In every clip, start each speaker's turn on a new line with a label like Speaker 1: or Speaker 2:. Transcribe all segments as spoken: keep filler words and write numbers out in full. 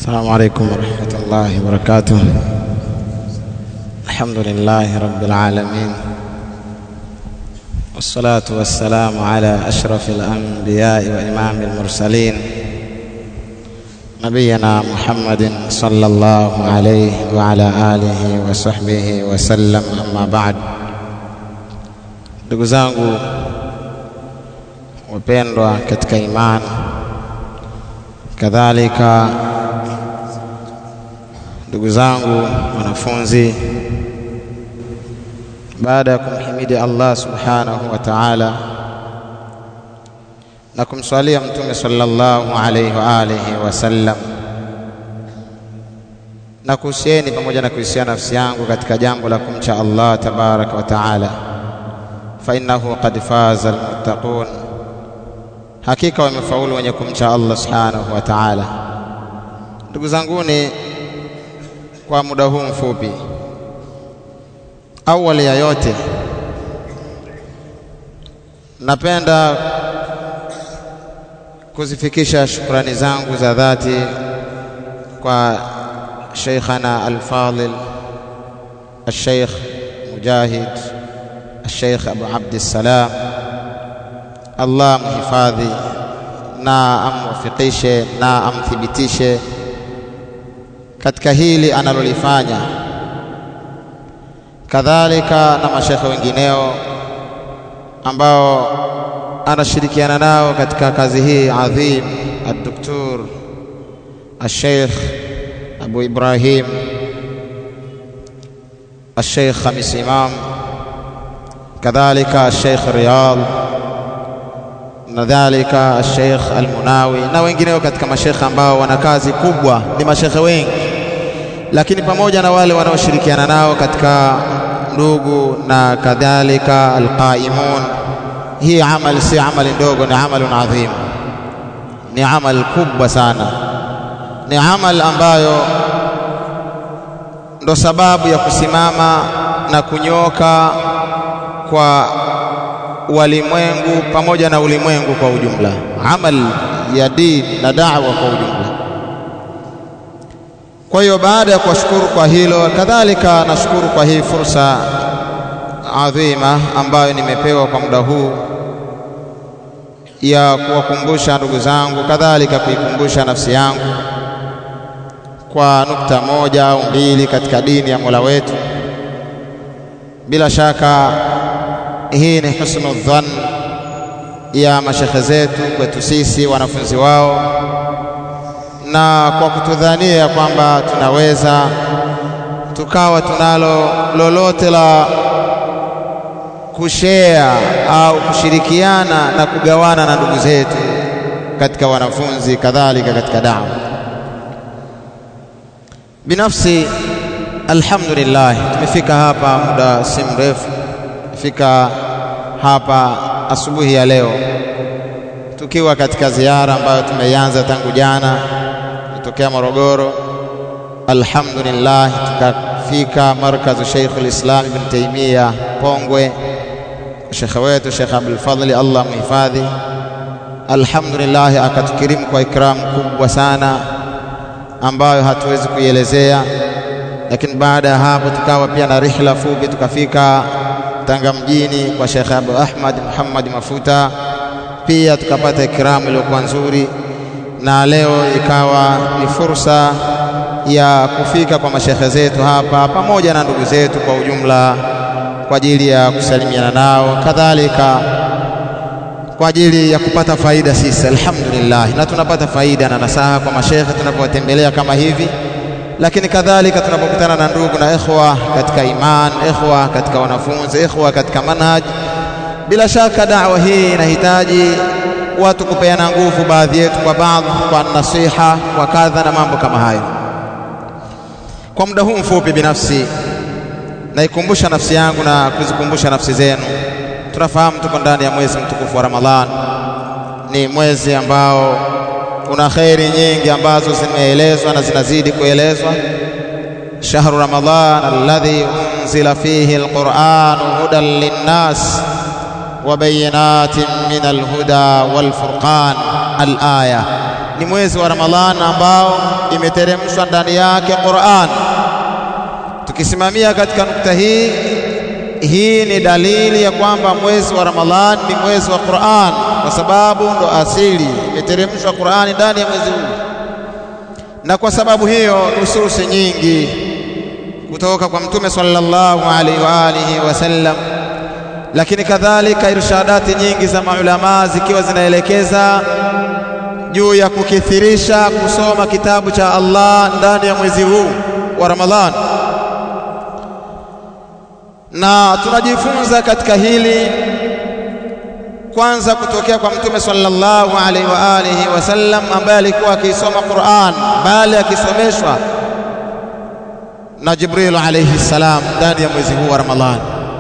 Speaker 1: السلام عليكم ورحمة الله وبركاته. الحمد لله رب العالمين، والصلاة والسلام على أشرف الأنبياء وإمام المرسلين نبينا محمد صلى الله عليه وعلى آله وصحبه وسلم. أما بعد، ndugu zangu wapendwa katika imani, kadhalika ndugu zangu wanafunzi, baada ya kumhimidi Allah subhanahu wa ta'ala na kumswalia mtume sallallahu alayhi wa alihi wasallam, na kuhusieni pamoja na kuhusiana nafsi yangu katika jambo la kumcha Allah tabaraka wa ta'ala, fa innahu qad faza almuttaqun, hakika wamefaulu wenye kumcha Allah subhanahu wa ta'ala. Ndugu zanguni, kwa muda huu mfupi, awali ya yote napenda kuzifikisha shukrani zangu za dhati kwa Sheikhana al-Fadil al-Sheikh Mujahid al-Sheikh Abu Abdissalam, Allah mhifadhi na amwafikishe na amthibitishe katika hili analolifanya, kadhalika na mashekhe wengineo ambao anashirikiana nao katika kazi hii adhim, al-Doktor al-Sheikh Abu Ibrahim al-Sheikh Khamis Imam, kadhalika al-Sheikh Riyad, nadhalika al-Sheikh al-Munawi na wengineo katika mashekhe ambao wana kazi kubwa. Ni mashekhe wengi, lakini pamoja na wale wanaoshirikiana nao katika ndugu na kadhalika al-qaimun, hii amali si amali ndogo, ni amalun adhim, ni amal kubwa sana, ni amal ambayo ndo sababu ya kusimama na kunyoka kwa walimwengu pamoja na ulimwengu kwa ujumla, amal ya dini na da'wa kwa ujumla. Kwa hiyo baada ya kuwashukuru kwa hilo, kadhalika nashukuru kwa hii fursa adhima ambayo nimepewa kwa muda huu ya kuwakumbusha ndugu zangu, kadhalika kuikumbusha nafsi yangu kwa nukta moja au mbili katika dini ya Mola wetu. Bila shaka hii ni husnu dhann ya mashekhe zetu kwetu sisi wanafunzi wao, na kwa kutudhania kwamba tunaweza tukawa tunalo lolote la kushare au kushirikiana na kugawana na ndugu zetu katika wanafunzi, kadhalika katika da'wa. Binafsi, alhamdulillah, tumefika hapa muda si mrefu, fika hapa asubuhi ya leo tukiwa katika ziara ambayo tumeianza tangu jana kutokea Morogoro. Alhamdulillah, tukafika markazu Sheikh al-Islam Ibn Taymiyyah Pongwe, shekhe wetu Sheikh Abdul Fadhil, Allah muhifadhi. Alhamdulillah, akatukirimu kwa ikram kubwa sana ambayo hatuwezi kuielezea. Lakini baada ya hapo tukawa pia na rihla fupi, tukafika Tanga mjini kwa Sheikh Abu Ahmad Muhammad Mafuta, pia tukapata ikramu iliyokuwa nzuri, na leo ikawa ni fursa ya kufika kwa mashekhe zetu hapa pamoja na ndugu zetu kwa ujumla kwa ajili ya kusalimiana nao, kadhalika kwa ajili ya kupata faida sisi. Alhamdulillah, na tunapata faida na nasaha kwa mashekhe tunapowatembelea kama hivi, lakini kadhalika tunapokutana na ndugu na ikhwa katika iman, ikhwa katika wanafunzi, ikhwa katika manhaj. Bila shaka da'wa hii inahitaji watu kupeana nguvu, baadhi yetu kwa baadhi, kwa nasiha, kwa kadha na mambo kama hayo. Kwa muda huu mfupi, binafsi naikumbusha nafsi yangu na kuzikumbusha nafsi zenu. Tunafahamu tuko ndani ya mwezi mtukufu wa Ramadhan, ni mwezi ambao kuna khairi nyingi ambazo zimeelezwa na zinazidi kuelezwa. Shahru Ramadhan alladhi unzila fihi alquran hudan linnas wa bayinatin min alhuda walfurqan, alaya. ni mwezi wa Ramadhan ambao imeteremshwa ndani yake Qur'an. Tukisimamia katika nukta hii, hii ni dalili ya kwamba mwezi wa Ramadhan ni mwezi wa Qur'an, kwa sababu ndo asili imeteremshwa Qur'an ndani ya mwezi huu. Na kwa sababu hiyo nususi nyingi kutoka kwa Mtume sallallahu alaihi wa alihi wasallam, lakini kadhalika irshadati nyingi za maulama zikiwa zinaelekeza juu ya kukithirisha kusoma kitabu cha Allah ndani ya mwezi huu wa Ramadhan. Na tunajifunza katika hili kwanza kutokea kwa Mtume sallallahu alaihi wa alihi wasallam, ambaye alikuwa akisoma Qur'an bali akisomeshwa na Jibril alayhi salam ndani ya mwezi huu wa Ramadhan.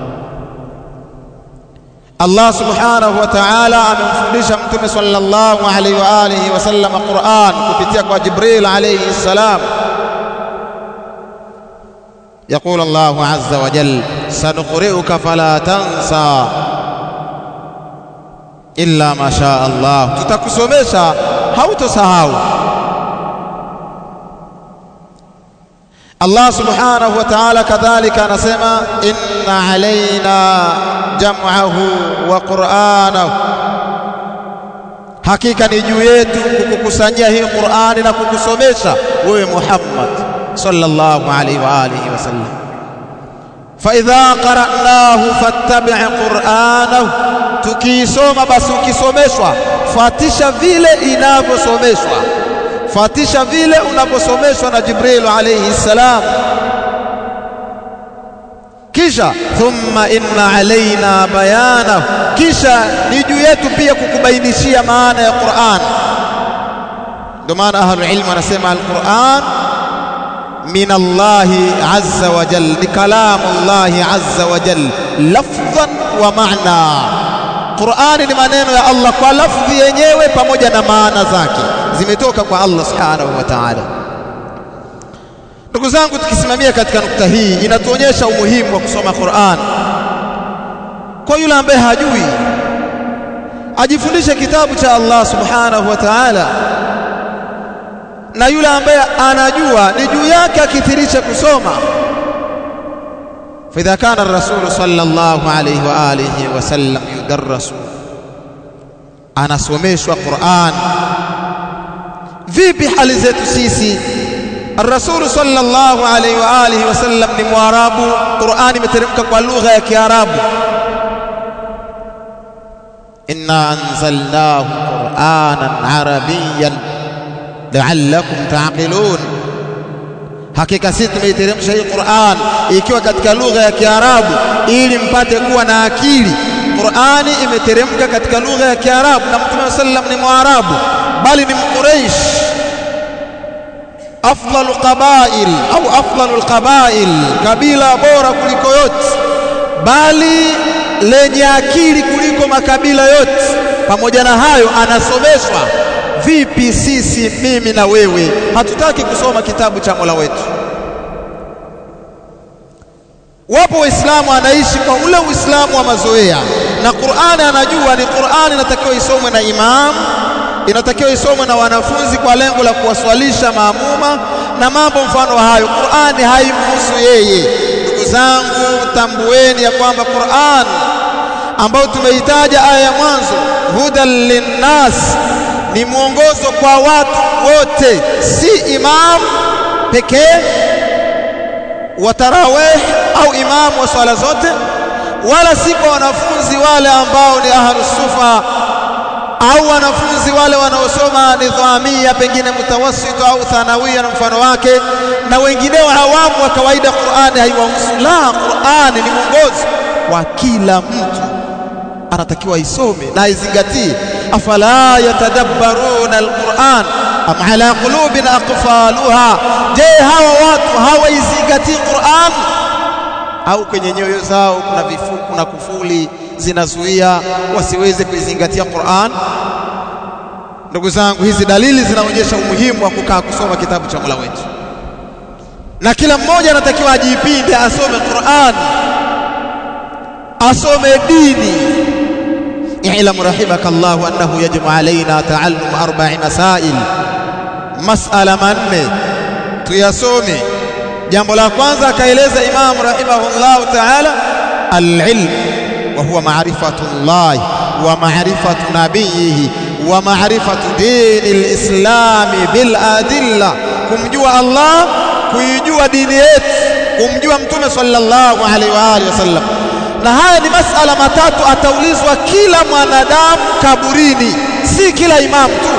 Speaker 1: Allah subhanahu wa ta'ala amemfundisha Mtume sallallahu alaihi wa alihi wasallam Qur'an kupitia kwa Jibril alayhi salam. يقول الله عز وجل سنقرئك فلا تنسى إلا ما شاء الله. tutakusomesha hautosahau. Allah subhanahu wa ta'ala kadhalika anasema inna alaina jam'ahu wa qur'anahu, hakika ni juu yetu kukukusanyia hii Qur'ani na kukusomesha wewe Muhammad sallallahu alaihi wa alihi wasallam. Fa idha qara'nahu fattabi' qur'anahu, tukisoma basi ukisomeshwa fatisha vile inavyosomeshwa, fatisha vile unaposomeshwa na Jibril alayhi salam. Kisha thumma inna alaina bayana, kisha ni juu yetu pia kukubainishia maana ya Qur'an. Ndio maana ahlul ilm wanasema al-Qur'an min Allah azza wa jalla, ni kalamu Allah azza wa jalla lafdhan wa ma'na. Qur'ani ni maneno ya Allah kwa lafzi yenyewe pamoja na maana zake, zimetoka kwa Allah subhanahu wa ta'ala. Ndugu zangu, tukisimamia katika nukta hii, inatuonyesha umuhimu wa kusoma Qur'an. Kwa yule ambaye hajui, ajifundishe kitabu cha Allah subhanahu wa ta'ala, na yule ambaye anajua ni juu yake akithirisha kusoma. فإذا كان الرسول صلى الله عليه وآله وسلم يدرس أنا سوميشوا قرآن، vipi hali zetu sisi? الرسول صلى الله عليه وآله وسلم ni Mwarabu, Qur'ani imeteremka kwa lugha ya Kiarabu. inna anzalnahu qur'anan arabiyyan la'allakum ta'qilun, hakika sisi tumeiteremsha hii Qur'an ikiwa katika lugha ya Kiarabu ili mpate kuwa na akili. Qur'ani imeteremka katika lugha ya Kiarabu, na Mtume sallam ni Mwarabu bali ni Mquraish, afdalul qabail au afdalul qabail, kabila bora kuliko yote, bali lenye akili kuliko makabila yote. Pamoja na hayo anasomeshwa. Vipi sisi, mimi na wewe, hatutaki kusoma kitabu cha Mola wetu? Wapo Waislamu anaishi kwa ule Uislamu wa mazoea, na Qur'ani anajua ni Qur'ani inatakiwa isomwe na imam, inatakiwa isomwe na wanafunzi kwa lengo la kuwaswalisha maamuma na mambo mfano hayo. Qur'ani haimhusu yeye. Ndugu zangu, tambueni ya kwamba Qur'an ambao tumeitaja aya ya mwanzo, hudan linnas, ni mwongozo kwa watu wote, si imam pekee wa tarawih au imam wa swala zote, wala si kwa wanafunzi wale ambao ni ahlus sufa au wanafunzi wale wanaosoma nidhamia, pengine mutawassito au thanawia na mfano wake, na wengineo hawamu wa kawaida. Qur'ani haiwahusu. La, Qur'ani ni mwongozo wa kila mtu, anatakiwa isome na izingatie. afala yatadabbaruna alquran am ala qulubin aqfaluha, je, hawa watu hawaizingatii Qur'an au kwenye nyoyo zao kuna vifuku na kufuli zinazuia wasiweze kuizingatia Qur'an? Ndugu zangu, hizi dalili zinaonyesha umuhimu wa kukaa kusoma kitabu cha Mola wetu, na kila mmoja anatakiwa ajipinde asome Qur'an, asome dini, i'lam rahimakallahu annahu yajibu alaina ta'allum arba'i masail, mas'ala manne tuyasome. Jambo la kwanza akaeleza Imam rahimahullahu ta'ala, al-ilm wa huwa ma'rifatullah wa ma'rifatu nabiyhi wa ma'rifatu dinil islami bil adilla, kumjua Allah, kuijua dini yetu, kumjua mtume sallallahu alaihi wa alihi wasallam. Na haya ni masala matatu ataulizwa kila mwanadamu kaburini, si kila imam tu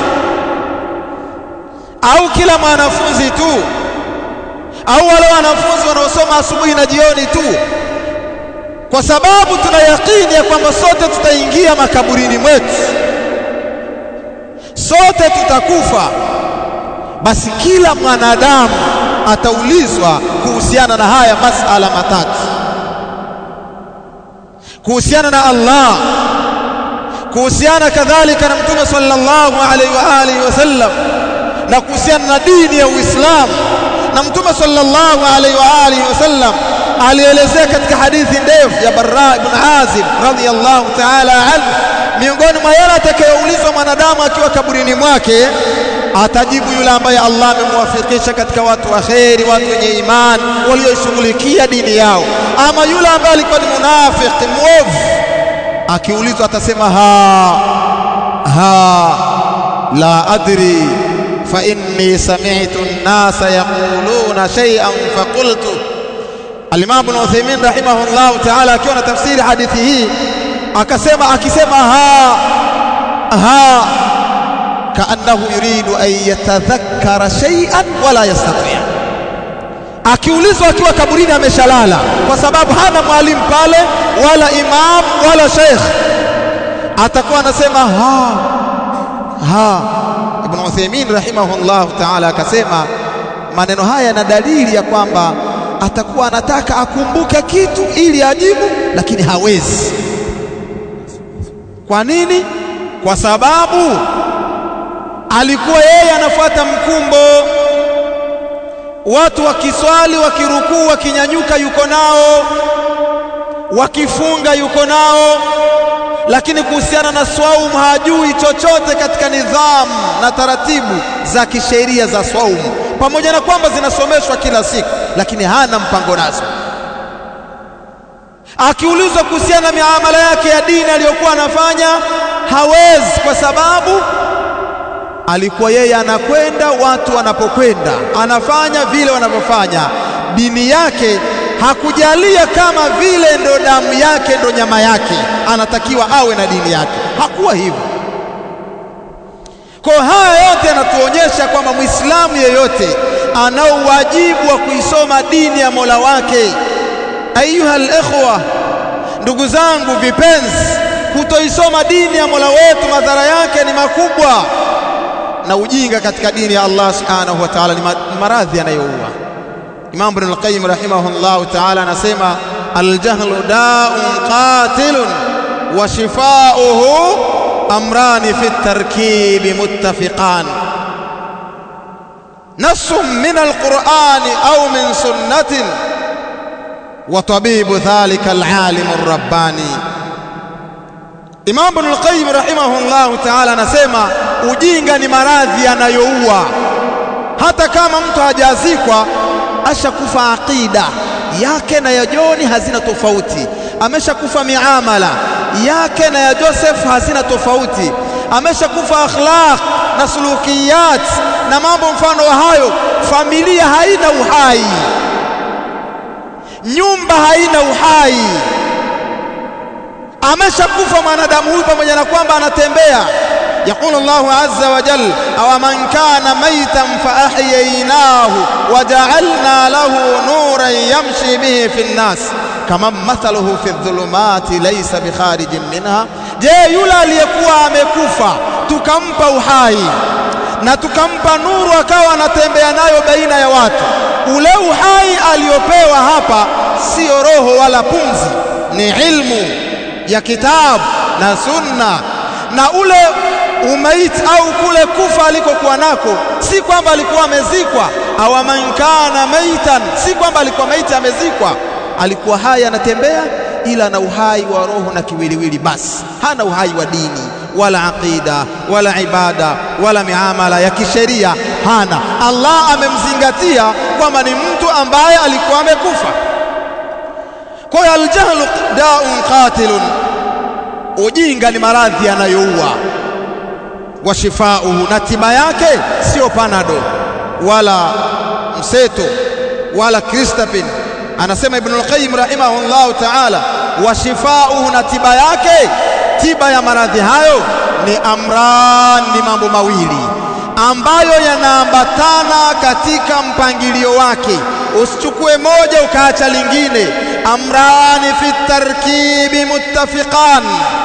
Speaker 1: au kila mwanafunzi tu au wale wanafunzi wanaosoma asubuhi na jioni tu, kwa sababu tuna yakini ya kwamba sote tutaingia makaburini mwetu, sote tutakufa. Basi kila mwanadamu ataulizwa kuhusiana na haya masala matatu, kuhusiana na Allah, kuhusiana kadhalika na mtume sallallahu alaihi wa alihi wasallam, na kuhusiana na dini ya Uislamu. Na mtume sallallahu alaihi wa alihi wasallam alielezea katika hadithi ndefu ya Barra ibn Azib radhiyallahu ta'ala anhu, miongoni mwa yale atakayoulizwa mwanadamu akiwa kaburini mwake, atajibu yule ambaye Allah amemwafikisha katika watu wa kheri, watu wenye imani, walioshughulikia dini yao. Ama yule ambaye alikuwa ni munafiki, mwovu, akiulizwa atasema ha ha la adri fa inni sami'tu an-nasa yaquluna shay'an fa qultu. Al-Imam Ibn Uthaymeen rahimahullah ta'ala akiwa na tafsiri hadithi hii akasema, akisema ha ha kaannahu yuridu an yatadhakkara shay'an wala yastati'. Akiulizwa akiwa kaburini ameshalala, kwa sababu hana mwalimu pale wala imam wala sheikh, atakuwa anasema ha ha. Ibn Uthaymeen rahimahullah ta'ala akasema maneno haya na dalili ya kwamba atakuwa anataka akumbuke kitu ili ajibu, lakini hawezi. Kwa nini? Kwa sababu alikuwa yeye anafuata mkumbo, watu wakiswali, wakirukuu, wakinyanyuka yuko nao, wakifunga yuko nao, lakini kuhusiana na swaumu hajui chochote katika nidhamu na taratibu za kisheria za swaumu, pamoja na kwamba zinasomeshwa kila siku, lakini hana mpango nazo. Akiulizwa kuhusiana na miamala yake ya dini aliyokuwa anafanya, hawezi, kwa sababu alikuwa yeye anakwenda watu wanapokwenda, anafanya vile wanavyofanya. Dini yake hakujalia kama vile ndo damu yake ndo nyama yake, anatakiwa awe na dini yake. Hakuwa hivyo. Kwa haya yote yanatuonyesha kwamba Muislamu yeyote anao wajibu wa kuisoma dini ya Mola wake. Ayuha al-ikhwa, ndugu zangu vipenzi, kutoisoma dini ya Mola wetu madhara yake ni makubwa, na ujinga katika dini ya Allah subhanahu wa ta'ala ni maradhi yanayoua. Imam Ibn al-Qayyim rahimahullah ta'ala anasema, al-jahlu da'un qatilun wa shifa'uhu amrani fi at-tarkib muttafiqan, nassun min al-Qur'ani aw min sunnatin wa tabibu dhalika al-alim ar-rabbani. Imam Ibn al-Qayyim rahimahullah ta'ala anasema ujinga ni maradhi yanayoua. Hata kama mtu hajazikwa, ashakufa aqida yake na ya Joni hazina tofauti, ameshakufa miamala yake na ya Joseph hazina tofauti, ameshakufa akhlaq na sulukiyat na mambo mfano wa hayo. Familia haina uhai, nyumba haina uhai, ameshakufa mwanadamu huyu, pamoja na kwamba anatembea. يقول الله عز وجل أو من كان ميتا فأحييناه وجعلنا له نورا يمشي به في الناس كمن مثله في الظلمات ليس بخارج منها. Je, yule aliyekuwa amekufa tukampa uhai na tukampa nuru akawa anatembea nayo baina ya watu, ule uhai aliyopewa hapa sio roho wala pumzi, ni ilmu ya kitabu na sunna. Na ule umaiti au kule kufa alikokuwa nako si kwamba alikuwa amezikwa, au man kana maitan, si kwamba alikuwa maiti amezikwa, alikuwa hai anatembea, ila na uhai wa roho na kiwiliwili basi, hana uhai wa dini wala aqida wala ibada wala miamala ya kisheria hana. Allah amemzingatia kwamba ni mtu ambaye alikuwa amekufa. Kwa hiyo aljahlu da'un qatilun, ujinga ni maradhi yanayoua. Wa shifauhu, na tiba yake sio panado wala mseto wala kristapin. Anasema Ibn al-Qayyim rahimahullah ta'ala, wa shifauhu, na tiba yake, tiba ya maradhi hayo ni amran, ni mambo mawili ambayo yanaambatana katika mpangilio wake. Usichukue moja ukaacha lingine. Amrani fi tarkibi muttafiqan,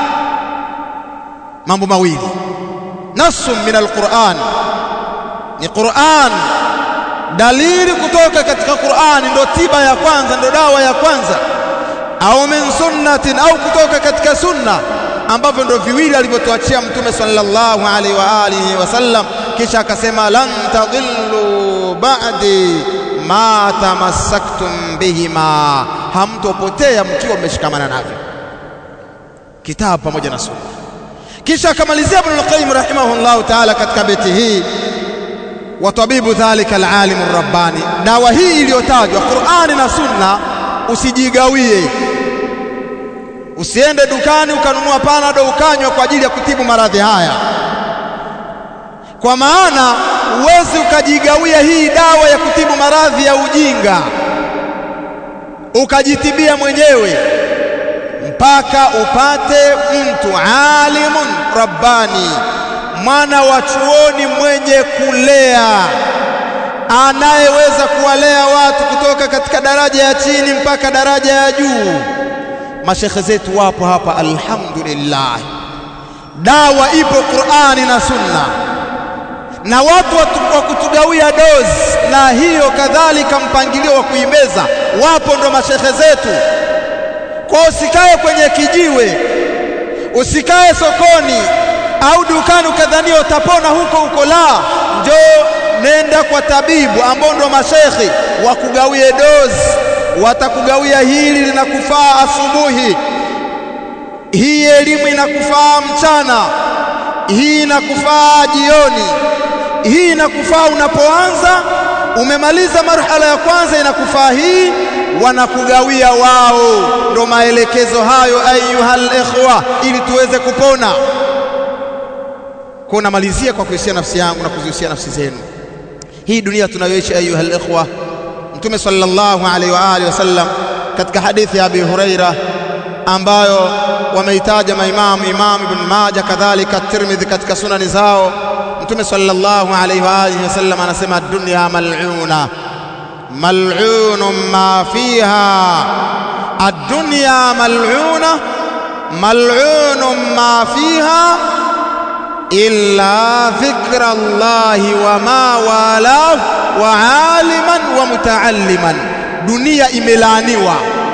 Speaker 1: mambo mawili. Nasu min al-Qur'an, ni Qur'an, dalili kutoka katika Qur'an ndio tiba ya kwanza, ndio dawa ya kwanza. Au min sunnatin, au kutoka katika sunna, ambavyo ndio viwili alivyotuachia Mtume sallallahu alaihi wa alihi wasallam. Kisha akasema lan tadillu ba'di ma tamassaktum bihima, hamtopotea mkiwa mmeshikamana navyo, kitabu pamoja na sunna. Kisha akamalizia Ibn al-Qayyim rahimahullah ta'ala katika beti hii, wa tabibu dhalika al-alim ar-rabbani, dawa hii iliyotajwa Qur'ani na sunna usijigawie. Usiende dukani ukanunua panado ukanywa kwa ajili ya kutibu maradhi haya, kwa maana uwezi ukajigawia hii dawa ya kutibu maradhi ya ujinga ukajitibia mwenyewe, mpaka upate mtu alimun rabbani, mwana wa chuoni mwenye kulea, anayeweza kuwalea watu kutoka katika daraja ya chini mpaka daraja ya juu. Mashekhe zetu wapo hapa alhamdulillah. Dawa ipo Qur'ani na sunna, na watu wa kutugawia dozi na hiyo kadhalika mpangilio wa kuimeza wapo, ndo mashekhe zetu. Kwa usikae kwenye kijiwe, usikae sokoni au dukani ukadhania utapona huko huko, la, njoo nenda kwa tabibu ambao ndo mashekhe wakugawie dozi. Watakugawia hili linakufaa asubuhi, hii elimu inakufaa mchana, hii inakufaa jioni, hii inakufaa unapoanza, umemaliza marhala ya kwanza inakufaa hii, wanakugawia wao. Ndo maelekezo hayo ayuhal ikhwa, ili tuweze kupona. Kuna malizia kwa kuhusia nafsi yangu na kuzihusia nafsi zenu. Hii dunia tunayoishi ayuhal ikhwa, Mtume sallallahu alaihi wa alihi wasallam katika hadithi ya Abi Huraira ambayo wameitaja maimamu Imam Ibn Majah kadhalika Tirmidhi katika sunani zao, Mtume sallallahu alaihi wa alihi wasallam anasema dunya mal'una mal'unun ma fiha, ad-dunya mal'una mal'unun ma fiha illa dhikra Allahi wa ma walahu wa aliman wa mutaalliman. Dunia imelaaniwa,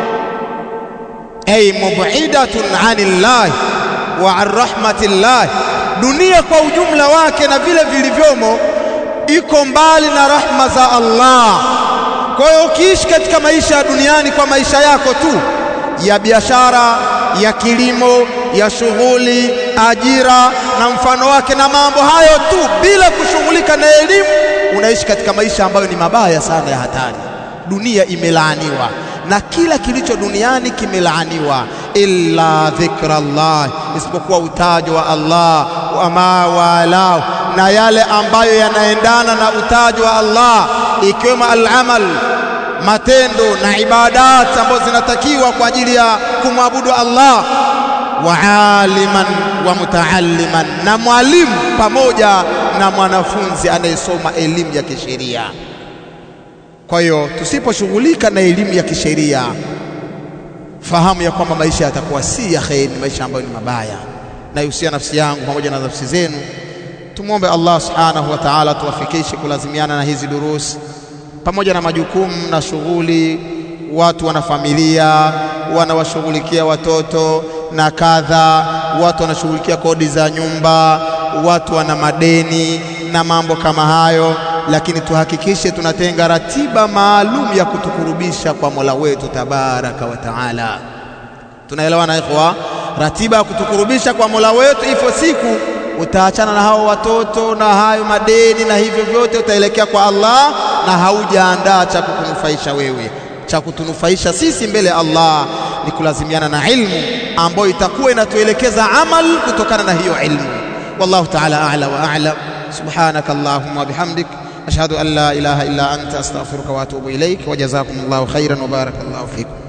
Speaker 1: ay mub'idatun 'anillahi wa 'an rahmatillah. Dunia kwa ujumla wake na vile vilivyomo iko mbali na rahma za Allah. Kwa hiyo ukiishi katika maisha ya duniani kwa maisha yako tu ya biashara, ya kilimo, ya shughuli, ajira na mfano wake na mambo hayo tu, bila kushughulika na elimu, unaishi katika maisha ambayo ni mabaya sana ya hatari. Dunia imelaaniwa na kila kilicho duniani kimelaaniwa, illa dhikrallah, isipokuwa utajo wa Allah, wa ma walau, na yale ambayo yanaendana na utajo wa Allah, ikiwemo al-amal, matendo na ibadat ambazo zinatakiwa kwa ajili ya kumwabudu Allah, wa aliman wa mutaalliman, na mwalimu pamoja na mwanafunzi anayesoma elimu ya kisheria. Kwa hiyo tusiposhughulika na elimu ya kisheria, fahamu ya kwamba maisha yatakuwa si ya kheri, maisha ambayo ni mabaya. Na yusia nafsi yangu pamoja na nafsi zenu, tumuombe Allah subhanahu wa ta'ala tuwafikishe kulazimiana na hizi durusi pamoja na majukumu na shughuli. Watu wana familia, wanawashughulikia watoto na kadha, watu wanashughulikia kodi za nyumba, watu wana madeni na mambo kama hayo, lakini tuhakikishe tunatenga ratiba maalum ya kutukurubisha kwa Mola wetu tabaraka wa taala. Tunaelewana ikhwa? Ratiba ya kutukurubisha kwa Mola wetu, ifo siku utaachana na hao watoto na hayo madeni na hivyo vyote, utaelekea kwa Allah na haujaandaa cha kukunufaisha wewe. Cha kutunufaisha sisi mbele ya Allah ni kulazimiana na ilmu ambayo itakuwa inatuelekeza amal kutokana na hiyo ilmu. Wallahu ta'ala a'la wa a'lam. Subhanaka Allahumma wa bihamdik, ashhadu an la ilaha illa anta, astaghfiruka wa atubu ilayk, wa jazakumullahu khairan wa barakallahu fikum.